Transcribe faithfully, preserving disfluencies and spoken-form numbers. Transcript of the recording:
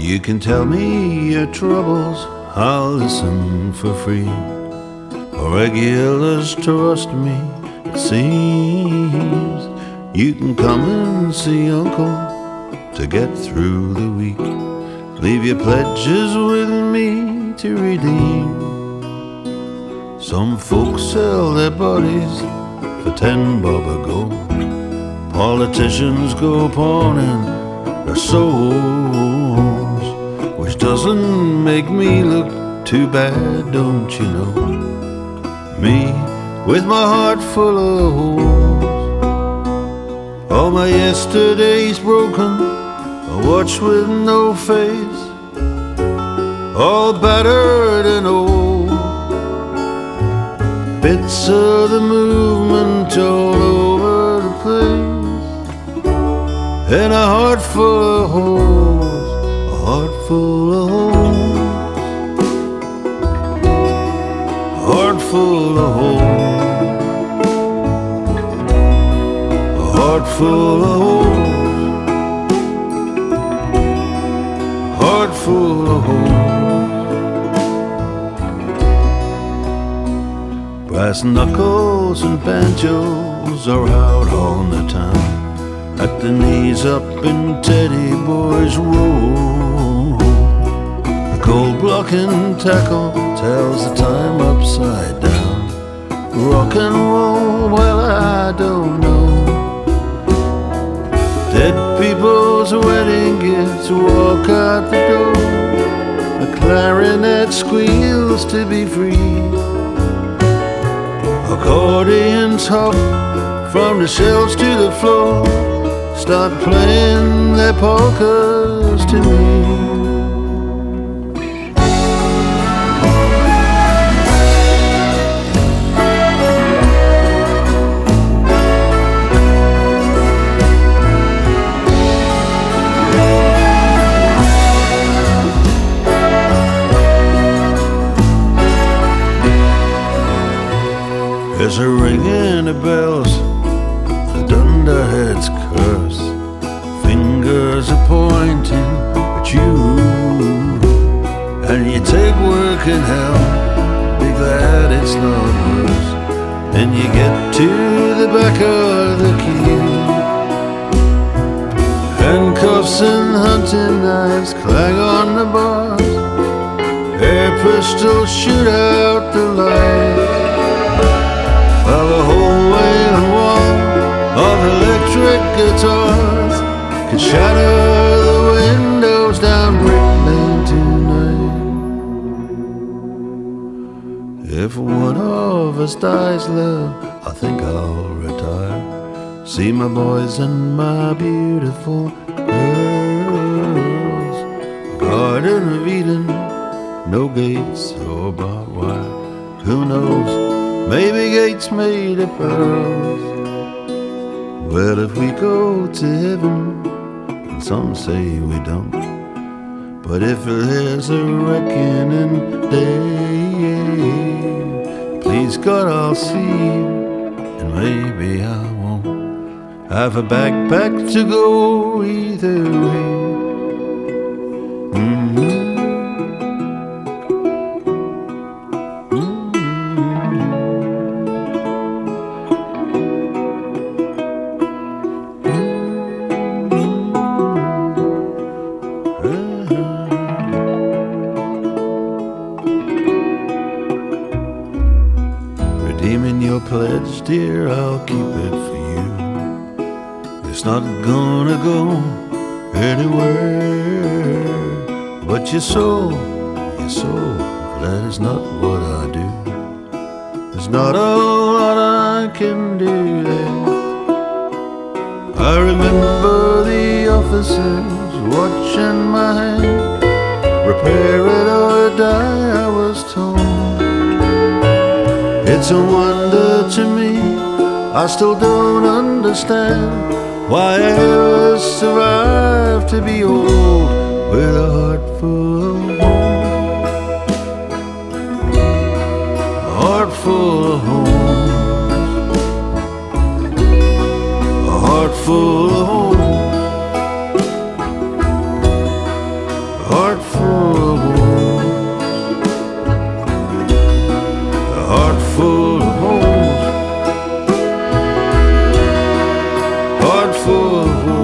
You can tell me your troubles, I'll listen for free. Regulars trust me, it seems. You can come and see Uncle to get through the week. Leave your pledges with me to redeem. Some folks sell their bodies for ten bob a go. Politicians go pawning their souls, which doesn't make me look too bad, don't you know? Me, with my heart full of holes. All my yesterdays broken, a watch with no face, all battered and old. Bits of the movement all over the place, and a heart full of holes, a heart full of holes, a heart full of holes, a heart full of holes, a heart full of holes. Brass knuckles and banjos are out on the town, at the knees up in Teddy Boy's row. The cold blocking tackle tells the time upside down. Rock and roll, well I don't know. Dead people's wedding gifts walk out the door. A clarinet squeals to be free. Accordions hop from the shelves to the floor, start playing their polkas to me. There's a ringing of bells, the dunderhead's curse. Fingers are pointing at you, and you take work in hell, be glad it's not worse. Then you get to the back of the queue. Handcuffs and hunting knives clang on the bars. Air pistols shoot out the lights. While the whole wailing wall of electric guitars can shatter the windows down Brick Lane tonight. If one of us dies, love, I think I'll retire. See my boys and my beautiful girls. Garden of Eden, no gates or barbed wire. Who knows? Maybe gates made of pearls. Well, if we go to heaven, and some say we don't, but if there's a reckoning day, please God I'll see you, and maybe I won't have a backpack to go either way. Mm-hmm. Redeeming your pledge, dear, I'll keep it for you. It's not gonna go anywhere. But your soul, your soul, that is not what I do. There's not a lot I can do there. I remember the officers watching my hand. Repair it or die, I was told. It's a wonder to me, I still don't understand why I ever survived to be old with a heart full of home. A heart full of home. A heart full of home. A heart heart full of